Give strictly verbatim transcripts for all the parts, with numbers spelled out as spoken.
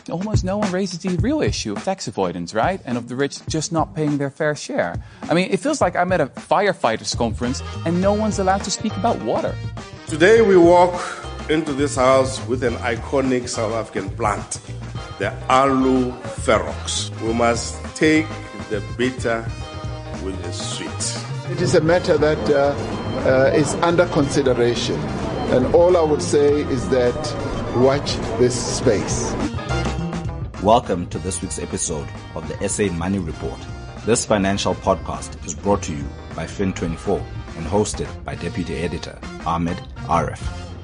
almost no one raises the real issue of tax avoidance, right? And of the rich just not paying their fair share. I mean, it feels like I'm at a firefighters conference and no one's allowed to speak about water. Today we walk into this house with an iconic South African plant, the Aloe Ferox. We must take the bitter with the sweet. It is a matter that uh, uh, is under consideration. And all I would say is that watch this space. Welcome to this week's episode of the S A Money Report. This financial podcast is brought to you by Fin twenty-four and hosted by Deputy Editor Ahmed Arif.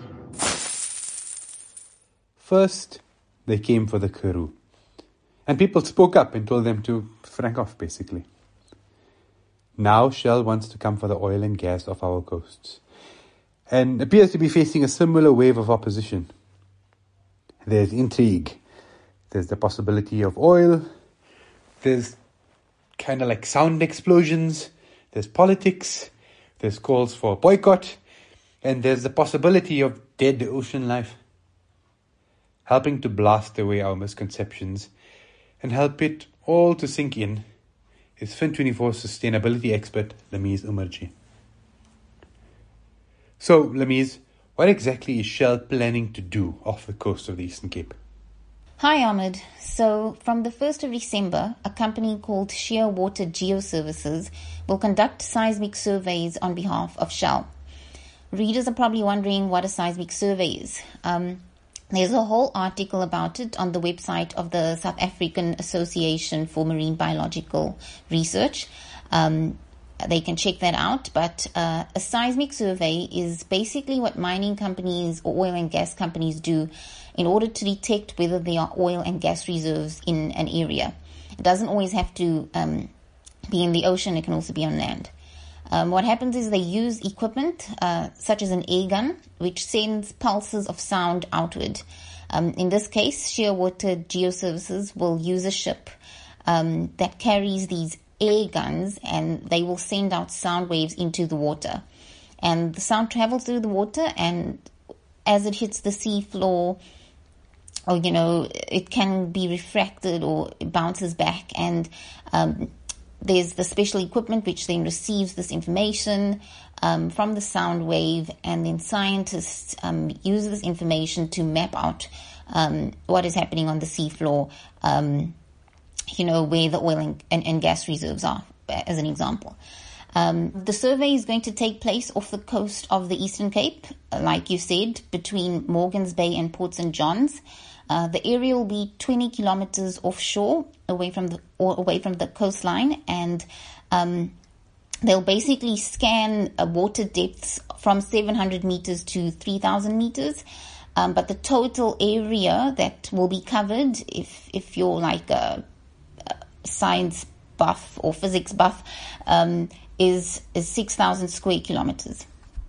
First, they came for the Karoo. And people spoke up and told them to frank off, basically. Now Shell wants to come for the oil and gas off our coasts and appears to be facing a similar wave of opposition. There's intrigue. There's the possibility of oil. There's kind of like sound explosions. There's politics. There's calls for boycott. And there's the possibility of dead ocean life. Helping to blast away our misconceptions and help it all to sink in is Fin twenty-four sustainability expert Lamiz Umarji. So, Lamiz, what exactly is Shell planning to do off the coast of the Eastern Cape? Hi Ahmed. So from the first of December, a company called Shearwater Geoservices will conduct seismic surveys on behalf of Shell. Readers are probably wondering what a seismic survey is. Um, there's a whole article about it on the website of the South African Association for Marine Biological Research. Um, they can check that out. But uh, a seismic survey is basically what mining companies or oil and gas companies do in order to detect whether there are oil and gas reserves in an area. It doesn't always have to um, be in the ocean. It can also be on land. Um, what happens is they use equipment uh, such as an air gun, which sends pulses of sound outward. Um, in this case, Shearwater Geoservices will use a ship um, that carries these air guns, and they will send out sound waves into the water. And the sound travels through the water, and as it hits the sea floor, or, you know, it can be refracted or it bounces back. And um, there's the special equipment which then receives this information um, from the sound wave. And then scientists um, use this information to map out um, what is happening on the sea floor, um, you know, where the oil and, and, and gas reserves are, as an example. Um, the survey is going to take place off the coast of the Eastern Cape, like you said, between Morgan's Bay and Port Saint John's. Uh, the area will be twenty kilometers offshore, away from the or away from the coastline, and um, they'll basically scan uh, water depths from seven hundred meters to three thousand meters. Um, but the total area that will be covered, if if you're like a, a science buff or physics buff, um, is is six thousand square kilometers.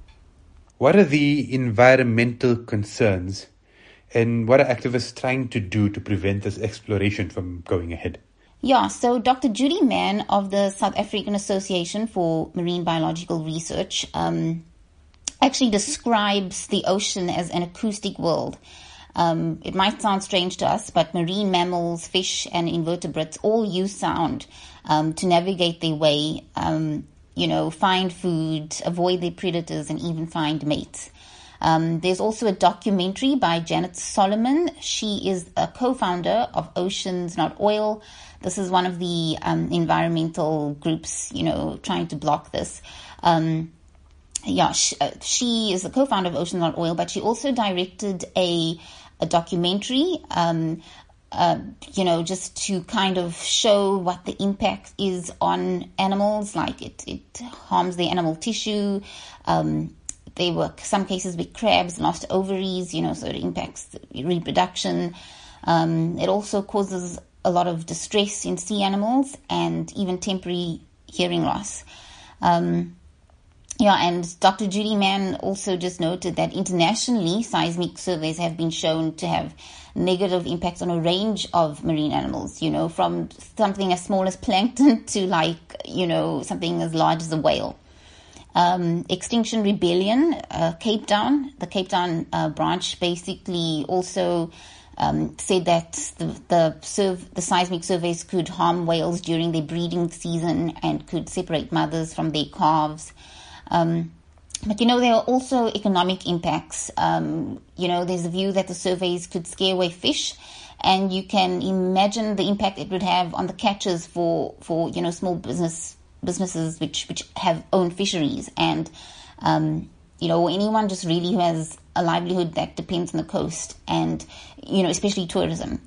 What are the environmental concerns, and what are activists trying to do to prevent this exploration from going ahead? Yeah, so Doctor Judy Mann of the South African Association for Marine Biological Research um, actually describes the ocean as an acoustic world. Um, it might sound strange to us, but marine mammals, fish, and invertebrates all use sound um, to navigate their way, um, you know, find food, avoid their predators, and even find mates. Um, there's also a documentary by Janet Solomon. She is a co-founder of Oceans Not Oil. This is one of the um, environmental groups, you know, trying to block this. Um, yeah, she, uh, she is the co-founder of Oceans Not Oil, but she also directed a a documentary, um, uh, you know, just to kind of show what the impact is on animals, like it, it harms the animal tissue. Um, there were some cases where crabs lost ovaries, you know, so it impacts reproduction. Um, it also causes a lot of distress in sea animals and even temporary hearing loss. Um, Yeah, and Doctor Judy Mann also just noted that internationally, seismic surveys have been shown to have negative impacts on a range of marine animals, you know, from something as small as plankton to like, you know, something as large as a whale. Um, Extinction Rebellion, uh, Cape Town, the Cape Town uh, branch basically also um, said that the the, serv- the seismic surveys could harm whales during their breeding season and could separate mothers from their calves. Um, but, you know, there are also economic impacts. Um, you know, there's a view that the surveys could scare away fish, and you can imagine the impact it would have on the catches for, for you know, small business businesses which, which have own fisheries, and, um, you know, anyone just really who has a livelihood that depends on the coast, and, you know, especially tourism.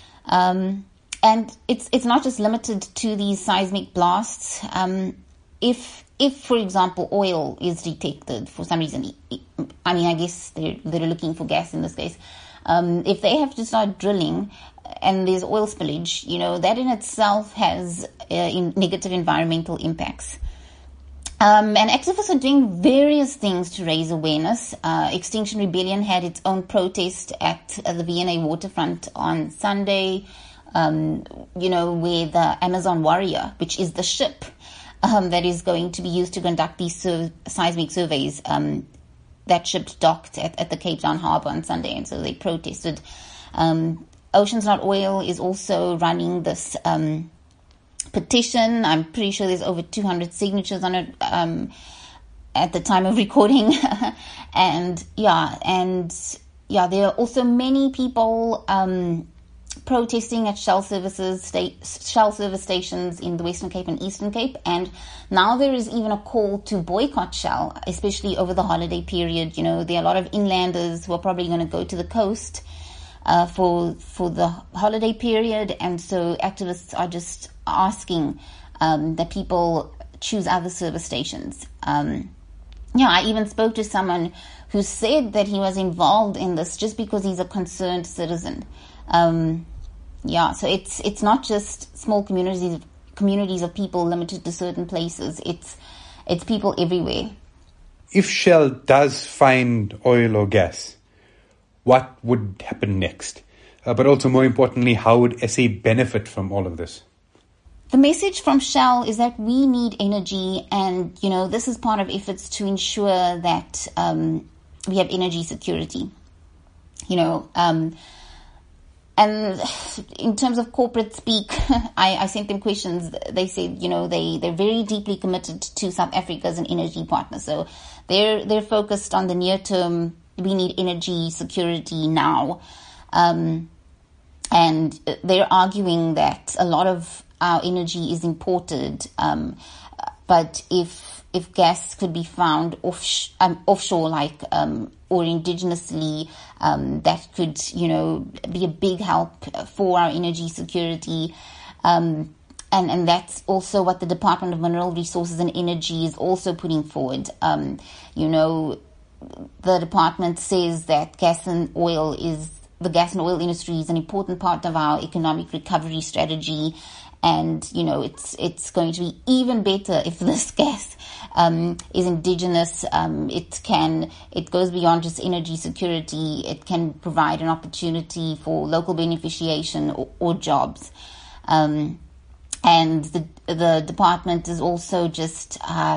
Um, and it's it's not just limited to these seismic blasts. Um, if, if, for example, oil is detected for some reason, I mean, I guess they're, they're looking for gas in this case. Um, if they have to start drilling and there's oil spillage, you know, that in itself has uh, in negative environmental impacts. Um, and activists are doing various things to raise awareness. Uh, Extinction Rebellion had its own protest at uh, the V N A waterfront on Sunday, um, you know, where the Amazon Warrior, which is the ship um, that is going to be used to conduct these sur- seismic surveys, um, that ship docked at, at the Cape Town Harbour on Sunday, and so they protested. Um, Oceans Not Oil is also running this um, petition. I'm pretty sure there's over two hundred signatures on it um, at the time of recording. and yeah, and yeah, there are also many people um, protesting at Shell services, state, Shell service stations in the Western Cape and Eastern Cape, and now there is even a call to boycott Shell, especially over the holiday period. You know, there are a lot of inlanders who are probably going to go to the coast uh, for for the holiday period, and so activists are just asking um, that people choose other service stations. Um, yeah, I even spoke to someone who said that he was involved in this just because he's a concerned citizen. Um, yeah, so it's it's not just small communities communities of people limited to certain places. It's it's people everywhere. If Shell does find oil or gas, what would happen next? Uh, but also, more importantly, how would S A benefit from all of this? The message from Shell is that we need energy, and, you know, this is part of efforts to ensure that um, we have energy security. You know, um, and in terms of corporate speak, I, I sent them questions. They said, you know, they, they're very deeply committed to South Africa as an energy partner. So they're, they're focused on the near term. We need energy security now. Um, and they're arguing that a lot of our energy is imported. Um, but if, if gas could be found off, um, offshore, like, um, or indigenously, um, that could, you know, be a big help for our energy security. Um, and, and that's also what the Department of Mineral Resources and Energy is also putting forward. Um, you know, the department says that gas and oil is, the gas and oil industry is an important part of our economic recovery strategy. And, you know, it's it's going to be even better if this gas um, is indigenous. Um, it can it goes beyond just energy security. It can provide an opportunity for local beneficiation or, or jobs. Um, and the the department is also just uh,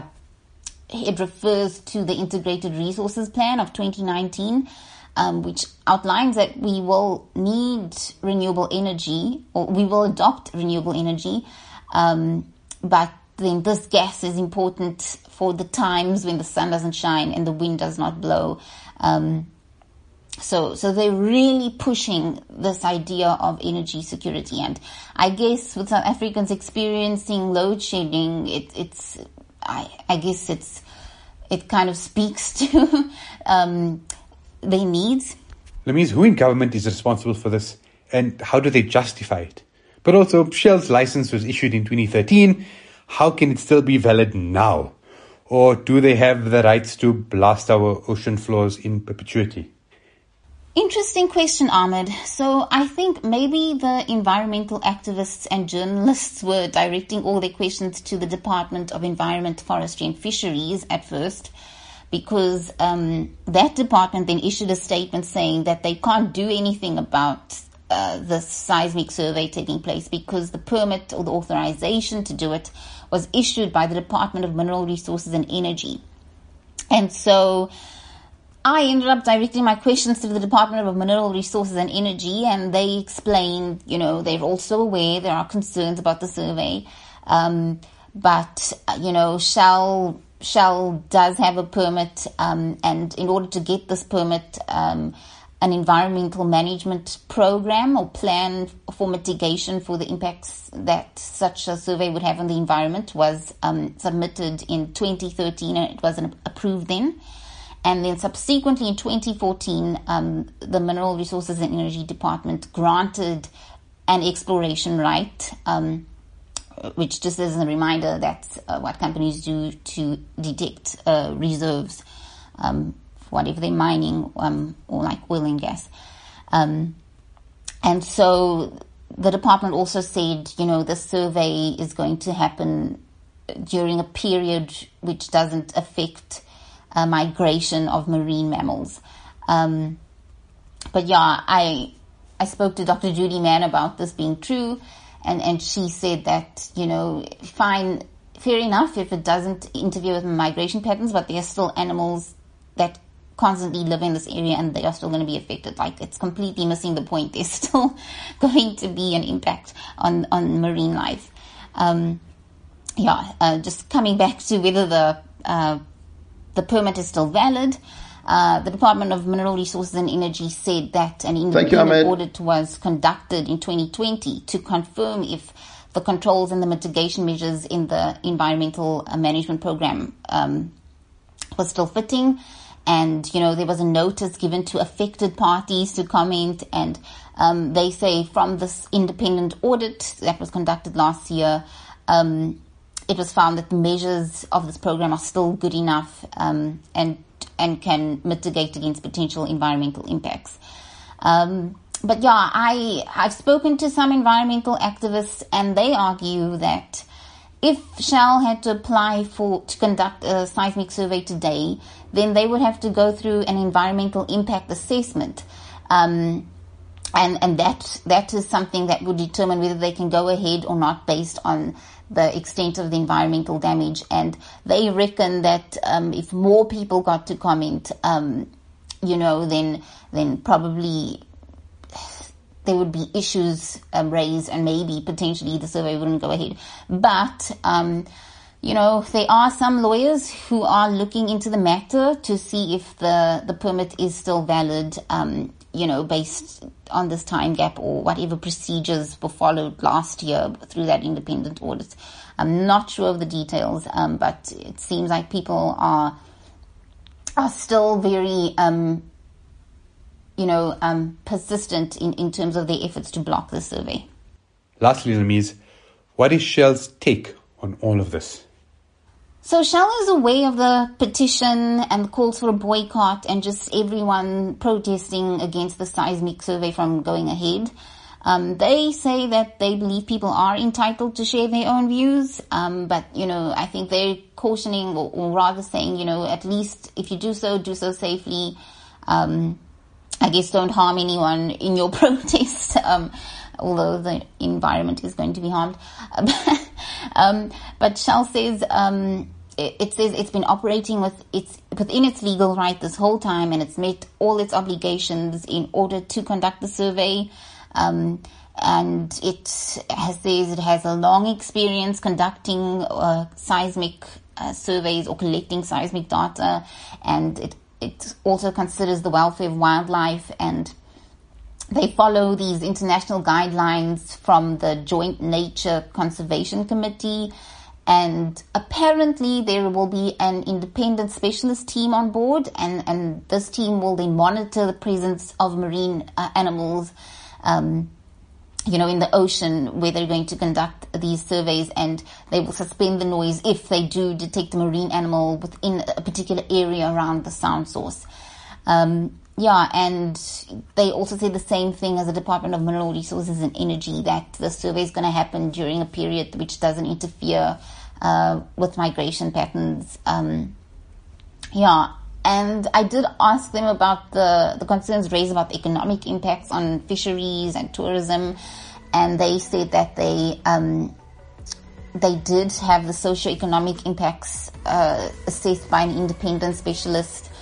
it refers to the Integrated Resources Plan of twenty nineteen. Um, which outlines that we will need renewable energy, or we will adopt renewable energy, um, but then this gas is important for the times when the sun doesn't shine and the wind does not blow. Um, so, so they're really pushing this idea of energy security, and I guess with South Africans experiencing load shedding, it, it's, I, I guess it's, it kind of speaks to. um, their needs. Lamise, who in government is responsible for this, and how do they justify it? But also, Shell's license was issued in twenty thirteen. How can it still be valid now? Or do they have the rights to blast our ocean floors in perpetuity? Interesting question, Ahmed. So I think maybe the environmental activists and journalists were directing all their questions to the Department of Environment, Forestry and Fisheries at first, because um, that department then issued a statement saying that they can't do anything about uh, the seismic survey taking place because the permit or the authorization to do it was issued by the Department of Mineral Resources and Energy. And so I ended up directing my questions to the Department of Mineral Resources and Energy, and they explained, you know, they're also aware there are concerns about the survey, um, but, you know, Shell, Shell does have a permit, um, and in order to get this permit, um, an environmental management program or plan for mitigation for the impacts that such a survey would have on the environment was um, submitted in twenty thirteen, and it wasn't approved then. And then subsequently in twenty fourteen, um, the Mineral Resources and Energy Department granted an exploration right, um, which, just as a reminder, that's uh, what companies do to detect uh, reserves, um, whatever they're mining, um, or like oil and gas. Um, and so the department also said, you know, the survey is going to happen during a period which doesn't affect uh, migration of marine mammals. Um, but yeah, I I spoke to Doctor Judy Mann about this being true, and, and she said that, you know, fine, fair enough if it doesn't interfere with migration patterns, but there are still animals that constantly live in this area and they are still going to be affected. Like, it's completely missing the point. There's still going to be an impact on, on marine life. Um, yeah, uh, just coming back to whether the uh, the permit is still valid. Uh, the Department of Mineral Resources and Energy said that an independent audit was conducted in twenty twenty to confirm if the controls and the mitigation measures in the environmental management program um, was still fitting. And, you know, there was a notice given to affected parties to comment. And um, they say from this independent audit that was conducted last year, um, it was found that the measures of this program are still good enough um, and and can mitigate against potential environmental impacts. Um, but yeah, I, I've spoken to some environmental activists, and they argue that if Shell had to apply for to conduct a seismic survey today, then they would have to go through an environmental impact assessment. Um, and and that that is something that would determine whether they can go ahead or not based on the extent of the environmental damage. And they reckon that um, if more people got to comment, um, you know, then then probably there would be issues um, raised, and maybe potentially the survey wouldn't go ahead. But, um, you know, there are some lawyers who are looking into the matter to see if the, the permit is still valid, um, you know, based on this time gap or whatever procedures were followed last year through that independent audit. I'm not sure of the details, um, but it seems like people are, are still very... Um, you know, um, persistent in, in terms of their efforts to block the survey. Lastly, Lamese, what is Shell's take on all of this? So Shell is aware of the petition and the calls for a boycott and just everyone protesting against the seismic survey from going ahead. Um, they say that they believe people are entitled to share their own views, um, but, you know, I think they're cautioning, or, or rather saying, you know, at least if you do so, do so safely. Um, I guess don't harm anyone in your protest, um, although the environment is going to be harmed. um, but Shell says, um, it, it says it's been operating with its, within its legal right this whole time, and it's met all its obligations in order to conduct the survey. Um, and it has, says it has a long experience conducting uh, seismic uh, surveys or collecting seismic data, and it It also considers the welfare of wildlife, and they follow these international guidelines from the Joint Nature Conservation Committee. And apparently there will be an independent specialist team on board, and, and this team will then monitor the presence of marine uh, animals, um, you know, in the ocean where they're going to conduct these surveys, and they will suspend the noise if they do detect a marine animal within a particular area around the sound source. Um, yeah, and they also say the same thing as the Department of Mineral Resources and Energy, that the survey is going to happen during a period which doesn't interfere uh, with migration patterns. Um, yeah, and I did ask them about the, the concerns raised about the economic impacts on fisheries and tourism, and they said that they um, they did have the socio-economic impacts uh, assessed by an independent specialist.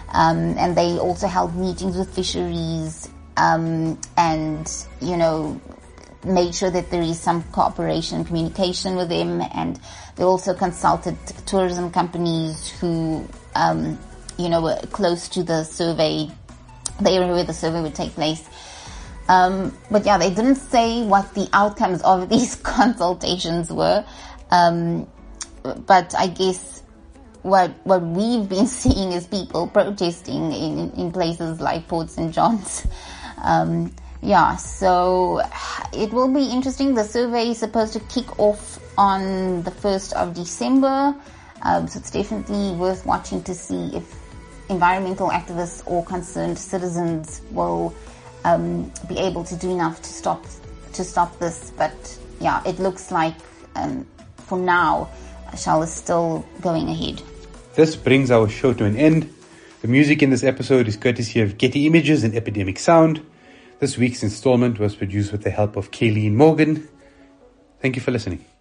Um, and they also held meetings with fisheries um, and, you know, made sure that there is some cooperation and communication with them. And they also consulted tourism companies who, um, you know, were close to the survey, the area where the survey would take place. Um, but yeah, they didn't say what the outcomes of these consultations were. Um, but I guess what what we've been seeing is people protesting in, in places like Port Saint John's. Um, yeah, so it will be interesting. The survey is supposed to kick off on the first of December. Um, so it's definitely worth watching to see if environmental activists or concerned citizens will um, be able to do enough to stop to stop this. But yeah, it looks like um, for now, Shell is still going ahead. This brings our show to an end. The music in this episode is courtesy of Getty Images and Epidemic Sound. This week's installment was produced with the help of Kayleen Morgan. Thank you for listening.